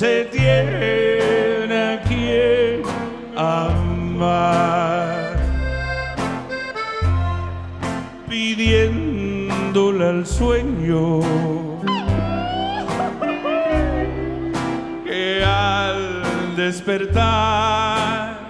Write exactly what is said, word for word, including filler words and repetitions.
se tiene a quien amar, pidiéndole al sueño que al despertar